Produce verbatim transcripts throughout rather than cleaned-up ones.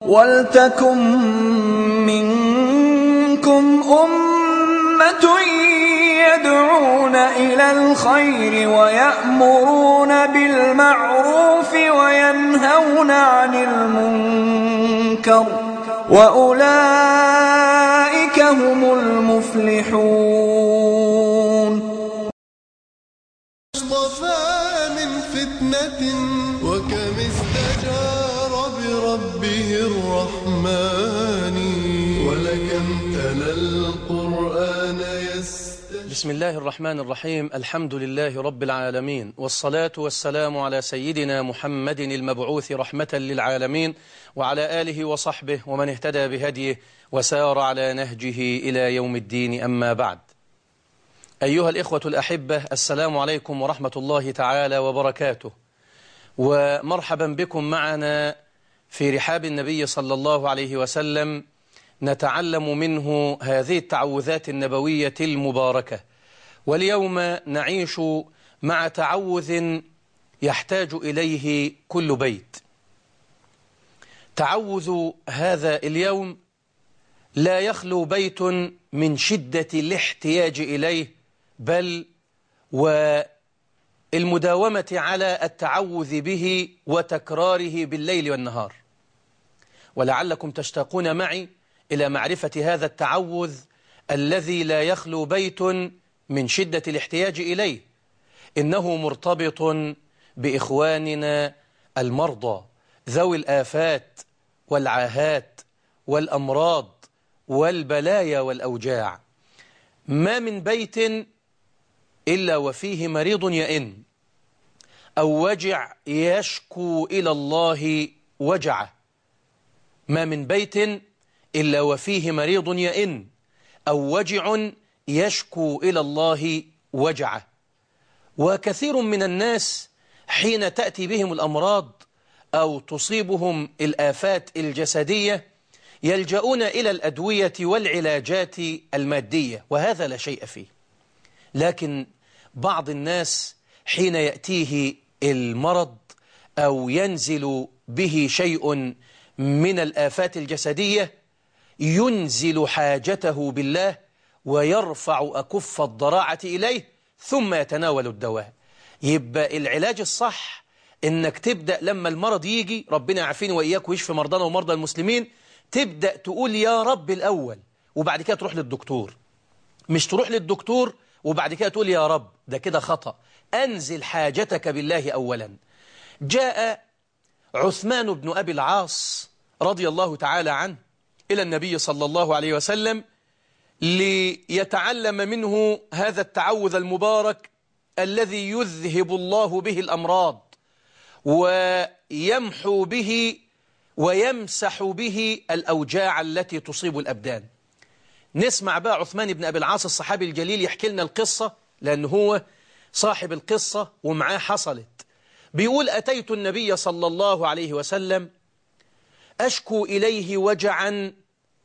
وَلْتَكُن مِّنكُمْ أُمَّةٌ يَدْعُونَ إِلَى الْخَيْرِ وَيَأْمُرُونَ بِالْمَعْرُوفِ وَيَنْهَوْنَ عَنِ الْمُنكَرِ ۚ وَأُولَٰئِكَ هُمُ الْمُفْلِحُونَ. اصطفى من فتنة وكم استجار بربه الرحمن ولكم تلا القرآن يستشفى. بسم الله الرحمن الرحيم. الحمد لله رب العالمين، والصلاة والسلام على سيدنا محمد المبعوث رحمة للعالمين، وعلى آله وصحبه ومن اهتدى بهديه وسار على نهجه إلى يوم الدين. أما بعد، أيها الإخوة الأحبة، السلام عليكم ورحمة الله تعالى وبركاته، ومرحبا بكم معنا في رحاب النبي صلى الله عليه وسلم، نتعلم منه هذه التعوذات النبوية المباركة. واليوم نعيش مع تعوذ يحتاج إليه كل بيت. تعوذ هذا اليوم لا يخلو بيت من شدة الاحتياج إليه، بل والمداومة على التعوذ به وتكراره بالليل والنهار. ولعلكم تشتاقون معي إلى معرفة هذا التعوذ الذي لا يخلو بيت من شدة الاحتياج إليه. إنه مرتبط بإخواننا المرضى ذوي الآفات والعاهات والأمراض والبلايا والأوجاع. ما من بيت إلا وفيه مريض يئن أو وجع يشكو إلى الله وجعه. ما من بيت إلا وفيه مريض يئن أو وجع يشكو إلى الله وجعه. وكثير من الناس حين تأتي بهم الأمراض أو تصيبهم الآفات الجسدية يلجؤون إلى الأدوية والعلاجات المادية، وهذا لا شيء فيه. لكن بعض الناس حين يأتيه المرض أو ينزل به شيء من الآفات الجسدية ينزل حاجته بالله ويرفع أكف الضراعة إليه ثم يتناول الدواء. يبقى العلاج الصح إنك تبدأ لما المرض يجي، ربنا يعافينا وإياك ويشفي مرضانا ومرضى المسلمين، تبدأ تقول يا رب الأول وبعد كده تروح للدكتور. مش تروح للدكتور وبعد كده تقول يا رب، ده كده خطأ. أنزل حاجتك بالله أولا. جاء عثمان بن أبي العاص رضي الله تعالى عنه إلى النبي صلى الله عليه وسلم ليتعلم منه هذا التعوذ المبارك الذي يذهب الله به الأمراض ويمحو به ويمسح به الأوجاع التي تصيب الأبدان. نسمع بقى عثمان بن أبي العاص الصحابي الجليل يحكي لنا القصة، لأنه هو صاحب القصة ومعاه حصلت. بيقول: أتيت النبي صلى الله عليه وسلم أشكو إليه وجعا،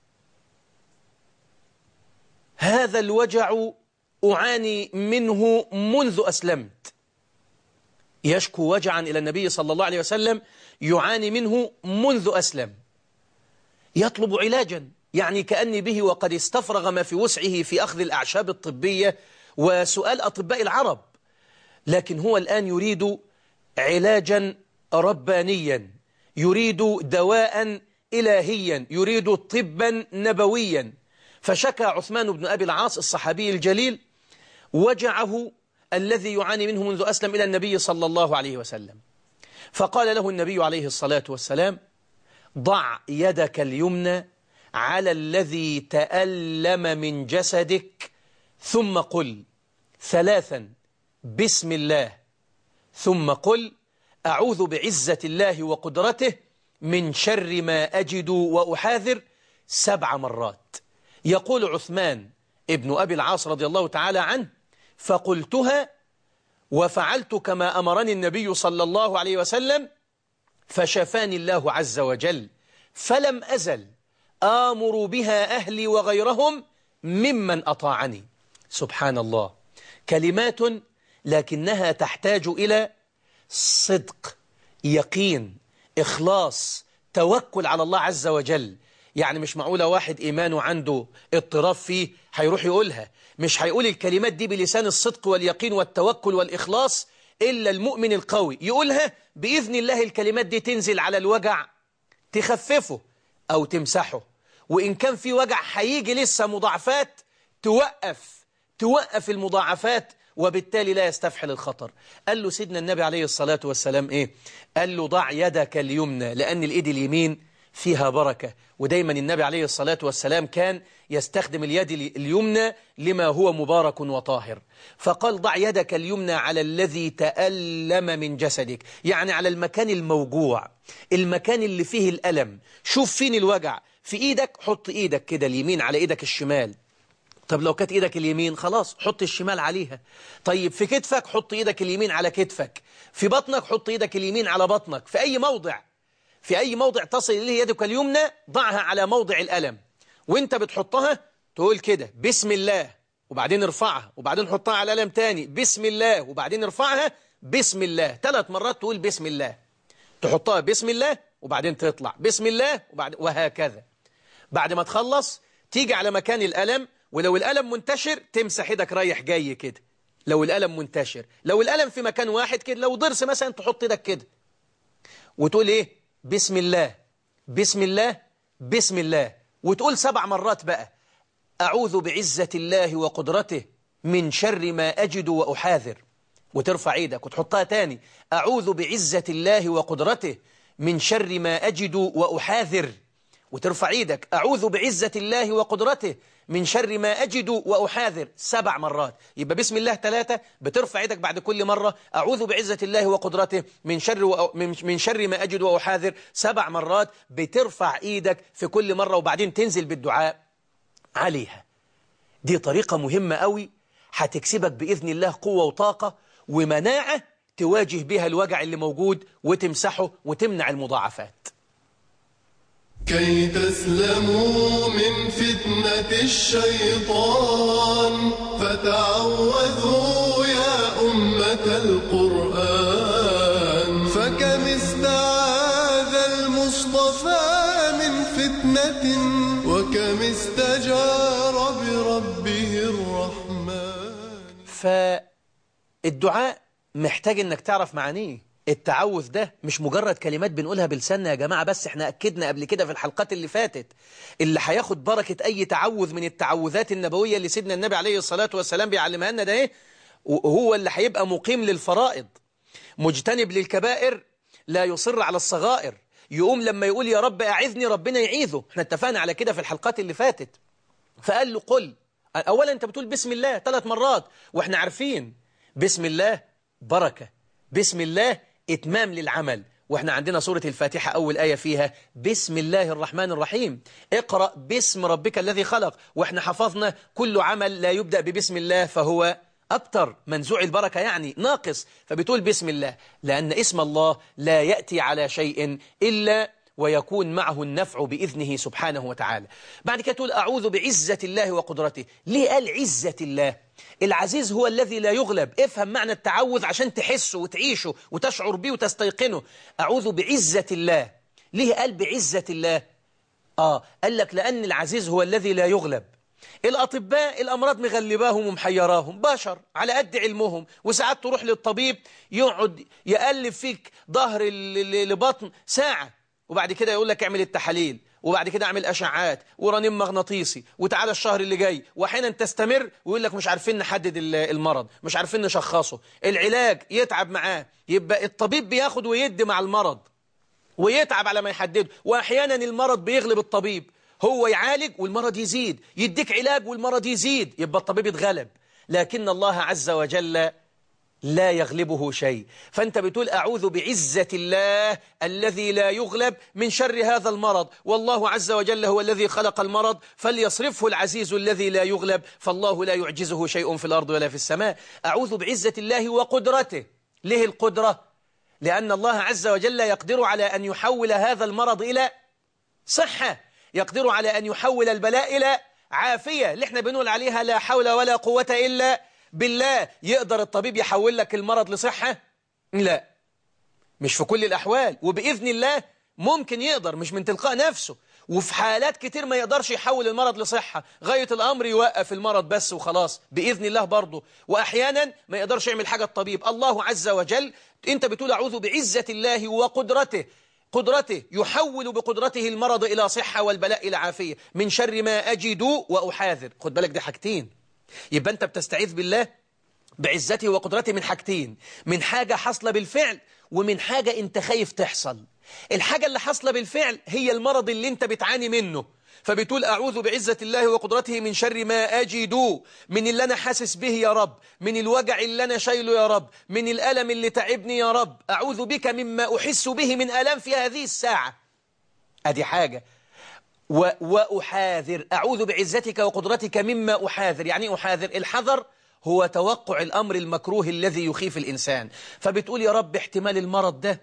هذا الوجع أعاني منه منذ أسلمت. يشكو وجعا إلى النبي صلى الله عليه وسلم يعاني منه منذ أسلم، يطلب علاجا، يعني كأني به وقد استفرغ ما في وسعه في أخذ الأعشاب الطبية وسؤال أطباء العرب، لكن هو الآن يريد علاجا ربانيا، يريد دواء إلهيا، يريد طبا نبويا. فشكى عثمان بن أبي العاص الصحابي الجليل وجعه الذي يعاني منه منذ أسلم إلى النبي صلى الله عليه وسلم. فقال له النبي عليه الصلاة والسلام: ضع يدك اليمنى على الذي تألم من جسدك ثم قل ثلاثا بسم الله، ثم قل أعوذ بعزة الله وقدرته من شر ما أجد وأحاذر سبع مرات. يقول عثمان ابن أبي العاص رضي الله تعالى عنه: فقلتها وفعلت كما أمرني النبي صلى الله عليه وسلم فشفاني الله عز وجل، فلم أزل آمر بها أهلي وغيرهم ممن أطاعني. سبحان الله، كلمات لكنها تحتاج إلى صدق، يقين، إخلاص، توكل على الله عز وجل. يعني مش معقولة واحد إيمانه عنده اضطراب فيه هيروح يقولها، مش هيقول الكلمات دي بلسان الصدق واليقين والتوكل والإخلاص إلا المؤمن القوي. يقولها بإذن الله الكلمات دي تنزل على الوجع تخففه أو تمسحه، وإن كان في وجع هيجي لسه مضاعفات توقف توقف المضاعفات، وبالتالي لا يستفحل الخطر. قال له سيدنا النبي عليه الصلاة والسلام إيه؟ قال له ضع يدك اليمنى، لأن الإيد اليمين فيها بركة، ودايما النبي عليه الصلاة والسلام كان يستخدم اليد اليمنى لما هو مبارك وطاهر. فقال ضع يدك اليمنى على الذي تألم من جسدك، يعني على المكان الموجوع، المكان اللي فيه الألم. شوف فين الوجع في إيدك، حط إيدك كده اليمين على إيدك الشمال. طب لو كانت إيدك اليمين خلاص حط الشمال عليها. طيب في كتفك حط إيدك اليمين على كتفك، في بطنك حط إيدك اليمين على بطنك، في أي موضع في أي موضع تصل إليه يدك اليمنى ضعها على موضع الألم، وانت بتحطها تقول كده بسم الله، وبعدين ارفعها، وبعدين حطها على الألم تاني بسم الله، وبعدين ارفعها بسم الله. ثلاث مرات تقول بسم الله، تحطها بسم الله وبعدين تطلع بسم الله وبعد وهكذا. بعد ما تخلص تيجي على مكان الألم، ولو الألم منتشر تمسح ايدك رايح جاي كده. لو الألم منتشر، لو الألم في مكان واحد كده، لو ضرس مثلا تحط ايدك كده وتقول ايه بسم الله بسم الله بسم الله، وتقول سبع مرات بقى أعوذ بعزة الله وقدرته من شر ما أجد وأحاذر، وترفع ايدك وتحطها تاني أعوذ بعزة الله وقدرته من شر ما أجد وأحاذر، وترفع ايدك أعوذ بعزة الله وقدرته من شر ما أجد وأحاذر سبع مرات. يبقى بسم الله ثلاثة، بترفع ايدك بعد كل مرة أعوذ بعزة الله وقدرته من شر و... من شر ما أجد وأحاذر سبع مرات، بترفع ايدك في كل مرة وبعدين تنزل بالدعاء عليها. دي طريقة مهمة قوي هتكسبك بإذن الله قوة وطاقة ومناعة تواجه بها الوجع اللي موجود وتمسحه وتمنع المضاعفات. كي تسلموا من فتنة الشيطان فتعوذوا يا أمة القرآن، فكم استعاذ المصطفى من فتنة وكم استجار بربه الرحمن. فالدعاء محتاج انك تعرف معانيه. التعوذ ده مش مجرد كلمات بنقولها بلساننا يا جماعة، بس احنا أكدنا قبل كده في الحلقات اللي فاتت اللي هياخد بركة أي تعوذ من التعوذات النبوية اللي سيدنا النبي عليه الصلاة والسلام بيعلمها لنا ده ايه، وهو اللي هيبقى مقيم للفرائض مجتنب للكبائر لا يصر على الصغائر. يقوم لما يقول يا رب أعذني ربنا يعيذه. احنا اتفقنا على كده في الحلقات اللي فاتت. فقال له قل أولا أنت بتقول بسم الله ثلاث مرات، واحنا عارفين بسم الله بركة، بسم الله إتمام للعمل، وإحنا عندنا سورة الفاتحة أول آية فيها بسم الله الرحمن الرحيم، اقرأ باسم ربك الذي خلق، وإحنا حفظنا كل عمل لا يبدأ ببسم الله فهو أبتر منزوع البركة، يعني ناقص. فبتقول بسم الله لأن اسم الله لا يأتي على شيء إلا ويكون معه النفع بإذنه سبحانه وتعالى. بعد كده تقول أعوذ بعزة الله وقدرته. ليه قال عزة الله؟ العزيز هو الذي لا يغلب. افهم معنى التعوذ عشان تحسه وتعيشه وتشعر به وتستيقنه. أعوذ بعزة الله. ليه قال بعزة الله؟ آه قال لك لأن العزيز هو الذي لا يغلب. الأطباء الأمراض مغلباهم ومحيراهم، بشر على قد علمهم، وساعات تروح للطبيب يقعد يقلب فيك ظهر لبطن ساعة، وبعد كده يقول لك اعمل التحاليل، وبعد كده اعمل أشعات ورنين مغناطيسي وتعالى الشهر اللي جاي، وأحيانا تستمر ويقول لك مش عارفين نحدد المرض، مش عارفين نشخصه، العلاج يتعب معاه. يبقى الطبيب بياخد ويدي مع المرض ويتعب على ما يحدده، وأحيانا المرض بيغلب الطبيب، هو يعالج والمرض يزيد، يديك علاج والمرض يزيد، يبقى الطبيب اتغلب. لكن الله عز وجل لا يغلبه شيء. فأنت بتقول أعوذ بعزة الله الذي لا يغلب من شر هذا المرض، والله عز وجل هو الذي خلق المرض فليصرفه العزيز الذي لا يغلب، فالله لا يعجزه شيء في الأرض ولا في السماء. أعوذ بعزة الله وقدرته. ليه القدرة؟ لأن الله عز وجل يقدر على أن يحول هذا المرض إلى صحة، يقدر على أن يحول البلاء إلى عافية اللي احنا بنقول عليها لا حول ولا قوة إلا بالله. يقدر الطبيب يحول لك المرض لصحة؟ لا، مش في كل الأحوال، وبإذن الله ممكن يقدر مش من تلقاء نفسه، وفي حالات كتير ما يقدرش يحول المرض لصحة، غاية الأمر يوقف المرض بس وخلاص بإذن الله برضه. وأحيانا ما يقدرش يعمل حاجة الطبيب. الله عز وجل أنت بتقول أعوذ بعزة الله وقدرته، قدرته يحول بقدرته المرض إلى صحة والبلاء إلى عافية، من شر ما أجد وأحاذر. خد بالك دي حاجتين، يبقى أنت بتستعيذ بالله بعزته وقدرته من حاجتين، من حاجة حصل بالفعل ومن حاجة أنت خايف تحصل. الحاجة اللي حصل بالفعل هي المرض اللي أنت بتعاني منه، فبتقول أعوذ بعزة الله وقدرته من شر ما أجد، من اللي أنا حاسس به يا رب، من الوجع اللي أنا شايله يا رب، من الألم اللي تعبني يا رب، أعوذ بك مما أحس به من ألم في هذه الساعة. أدي حاجة. و... وأحاذر، أعوذ بعزتك وقدرتك مما أحاذر. يعني أحاذر، الحذر هو توقع الأمر المكروه الذي يخيف الإنسان. فبتقول يا رب احتمال المرض ده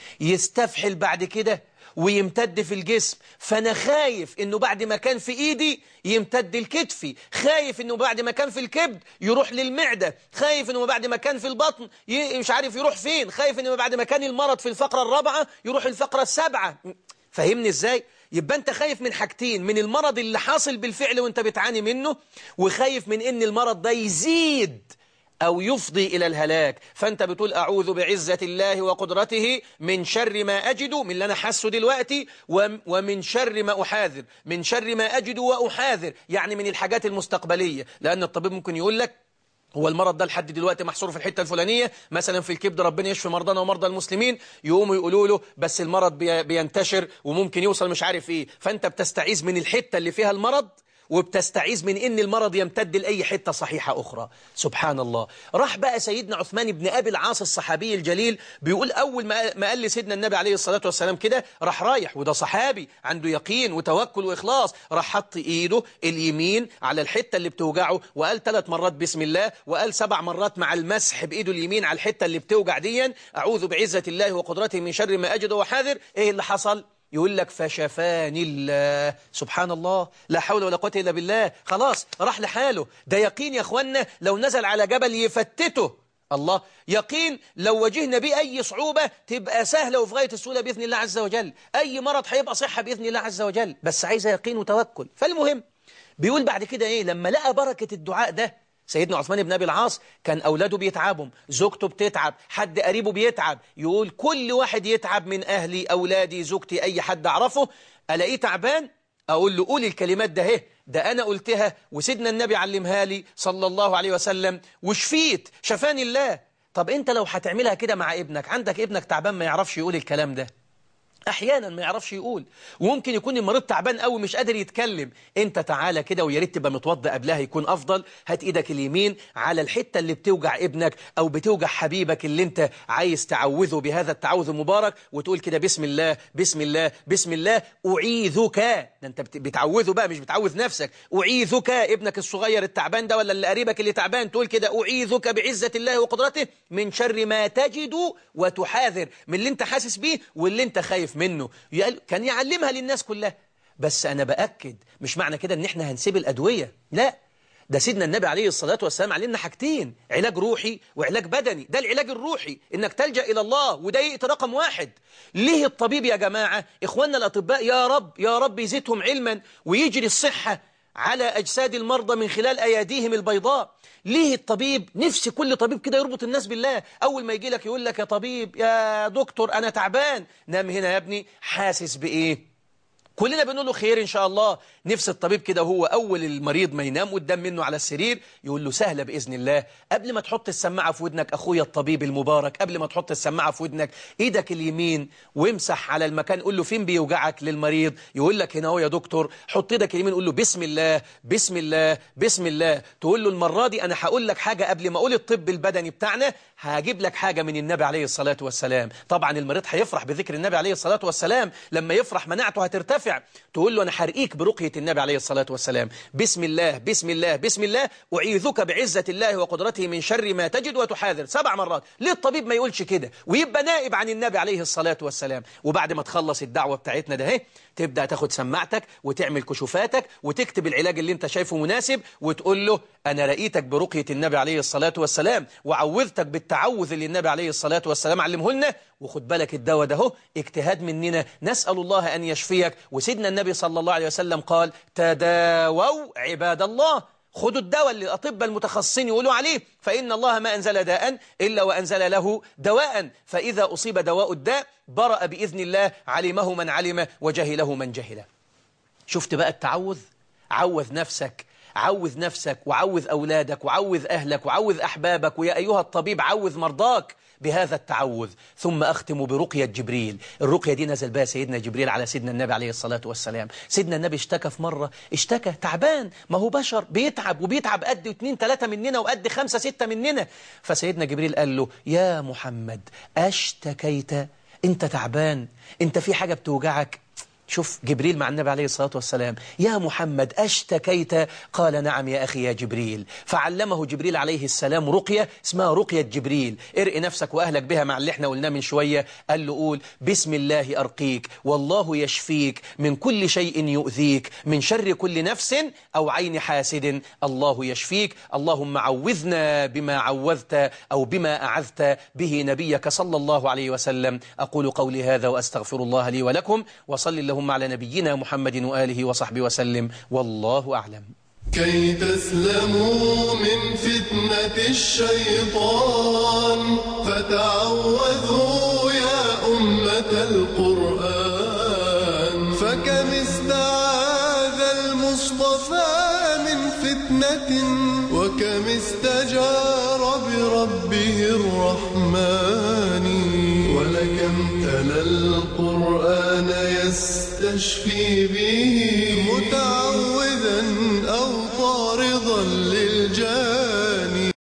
يستفحل بعد كده ويمتد في الجسم، فأنا خايف إنه بعد ما كان في إيدي يمتد الكتفي، خايف إنه بعد ما كان في الكبد يروح للمعدة، خايف إنه بعد ما كان في البطن ي... مش عارف يروح فين، خايف إنه بعد ما كان المرض في الفقرة الرابعة يروح الفقرة السابعة. فهمني إزاي؟ يبقى أنت خايف من حاجتين، من المرض اللي حاصل بالفعل وأنت بتعاني منه، وخايف من إن المرض ده يزيد أو يفضي إلى الهلاك. فأنت بتقول أعوذ بعزة الله وقدرته من شر ما أجد، من اللي أنا حاسه دلوقتي، ومن شر ما أحاذر، من شر ما أجد وأحاذر، يعني من الحاجات المستقبلية. لأن الطبيب ممكن يقول لك هو المرض ده لحد دلوقتي محصور في الحتة الفلانية، مثلا في الكبد، ربنا يشفي مرضانا ومرضى المسلمين، يقوموا يقولوا له بس المرض بينتشر وممكن يوصل مش عارف إيه. فأنت بتستعيذ من الحتة اللي فيها المرض، وبتستعيذ من إن المرض يمتد لأي حتة صحيحة أخرى. سبحان الله. راح بقى سيدنا عثمان بن أبي العاص الصحابي الجليل بيقول أول ما قال لسيدنا النبي عليه الصلاة والسلام كده، راح رايح، وده صحابي عنده يقين وتوكل وإخلاص، راح حط إيده اليمين على الحتة اللي بتوجعه، وقال ثلاث مرات بسم الله، وقال سبع مرات مع المسح بإيده اليمين على الحتة اللي بتوجع ديا أعوذ بعزة الله وقدرته من شر ما أجد وحاذر. إيه اللي حصل؟ يقول لك فشفاني الله. سبحان الله، لا حول ولا قوة إلا بالله. خلاص راح لحاله. ده يقين يا أخوانا، لو نزل على جبل يفتته. الله، يقين لو واجهنا بيه أي صعوبة تبقى سهلة وفي غاية السهولة بإذن الله عز وجل. أي مرض هيبقى صحة بإذن الله عز وجل، بس عايزة يقين وتوكل. فالمهم بيقول بعد كده إيه، لما لقى بركة الدعاء ده، سيدنا عثمان بن أبي العاص كان أولاده بيتعبوا، زوجته بتتعب، حد قريبه بيتعب، يقول كل واحد يتعب من أهلي، أولادي، زوجتي، أي حد أعرفه ألاقيه تعبان، أقول له قول الكلمات ده، هي ده أنا قلتها وسيدنا النبي علمها لي صلى الله عليه وسلم وشفيت، شفاني الله. طب أنت لو هتعملها كده مع ابنك، عندك ابنك تعبان ما يعرفش يقول الكلام ده، أحيانا ما يعرفش يقول، وممكن يكون المريض تعبان قوي مش قادر يتكلم، انت تعالى كده، ويا ريت تبقى متوضى قبلها يكون أفضل، هات إيدك اليمين على الحتة اللي بتوجع ابنك أو بتوجع حبيبك اللي انت عايز تعوذه بهذا التعوذ المبارك، وتقول كده بسم الله بسم الله بسم الله أعيذك. ده انت بتعوذه بقى مش بتعوذ نفسك. أعيذك، ابنك الصغير التعبان ده ولا اللي قريبك اللي تعبان، تقول كده أعيذك بعزة الله وقدرته من شر ما تجد وتحاذر، من اللي انت حاسس بيه واللي انت خايف منه. كان يعلمها للناس كلها. بس أنا بأكد مش معنى كده ان احنا هنسيب الأدوية، لا، ده سيدنا النبي عليه الصلاة والسلام علمنا حاجتين، علاج روحي وعلاج بدني. ده العلاج الروحي انك تلجأ إلى الله، وده يقت رقم واحد. ليه الطبيب يا جماعة إخواننا الأطباء يا رب يا رب يزيدهم علما ويجري الصحة على أجساد المرضى من خلال أياديهم البيضاء؟ ليه الطبيب نفسي كل طبيب كده يربط الناس بالله، أول ما يجي لك يقول لك يا طبيب يا دكتور أنا تعبان، نام هنا يا ابني، حاسس بإيه؟ كلنا بنقول له خير إن شاء الله. نفس الطبيب كده هو أول المريض ما ينام قدام منه على السرير يقول له سهلة بإذن الله، قبل ما تحط السماعة في ودنك أخويا الطبيب المبارك، قبل ما تحط السماعة في ودنك إيدك اليمين وامسح على المكان، قول له فين بيوجعك للمريض، يقول لك هنا هو يا دكتور، حط إيدك اليمين قول له بسم الله بسم الله بسم الله. تقول له المرة دي أنا هقول لك حاجة قبل ما أقول الطب البدني بتاعنا، هجيب لك حاجة من النبي عليه الصلاة والسلام. طبعا المريض هيفرح بذكر النبي عليه الصلاة والسلام، لما يفرح مناعته هترتفع. تقول له أنا حرقيك برقية النبي عليه الصلاة والسلام، بسم الله بسم الله بسم الله أعيذك بعزة الله وقدرته من شر ما تجد وتحاذر، سبع مرات. ليه الطبيب ما يقولش كده ويبقى نائب عن النبي عليه الصلاة والسلام؟ وبعد ما تخلص الدعوة بتاعتنا ده، تبدأ تاخد سماعتك وتعمل كشوفاتك وتكتب العلاج اللي انت شايفه مناسب، وتقول له أنا رأيتك برقية النبي عليه الصلاة والسلام وعوذتك بالتعوذ اللي النبي عليه الصلاة والسلام علمه لنا، وخد بالك الدواء ده هو اجتهاد مننا، نسأل الله أن يشفيك. وسيدنا النبي صلى الله عليه وسلم قال تداووا عباد الله، خدوا الدواء اللي الأطباء المتخصصين يقولوا عليه، فإن الله ما أنزل داء إلا وأنزل له دواء، فإذا أصيب دواء الداء برأ بإذن الله، علمه من علم وجهله من جهله. شفت بقى التعوذ؟ عوذ نفسك، عوذ نفسك وعوذ أولادك وعوذ أهلك وعوذ أحبابك، ويا أيها الطبيب عوذ مرضاك بهذا التعوذ. ثم أختم برقية جبريل. الرقية دي نزل بها سيدنا جبريل على سيدنا النبي عليه الصلاة والسلام. سيدنا النبي اشتكى في مرة، اشتكى تعبان، ما هو بشر بيتعب، وبيتعب قد اتنين تلاتة مننا وقد خمسة ستة مننا. فسيدنا جبريل قال له يا محمد أشتكيت؟ انت تعبان؟ انت في حاجة بتوجعك؟ شوف جبريل مع النبي عليه الصلاة والسلام، يا محمد أشتكيت؟ قال نعم يا أخي يا جبريل. فعلمه جبريل عليه السلام رقية اسمها رقية جبريل. ارقي نفسك وأهلك بها مع اللي احنا قلناه من شوية. قال له قول بسم الله أرقيك والله يشفيك من كل شيء يؤذيك، من شر كل نفس أو عين حاسد الله يشفيك. اللهم عوذنا بما عوذت أو بما أعذت به نبيك صلى الله عليه وسلم. أقول قولي هذا وأستغفر الله لي ولكم، وصلي الله اللهم على نبينا محمد وآله وصحبه وسلم، والله أعلم. كي تسلموا من فتنة الشيطان فتعوذوا يا أمة القرآن، فكم استعاذ المصطفى من فتنة وكم استجار بربه الرحمن، ولكم تلا القرآن يستشفي به متعوذا أو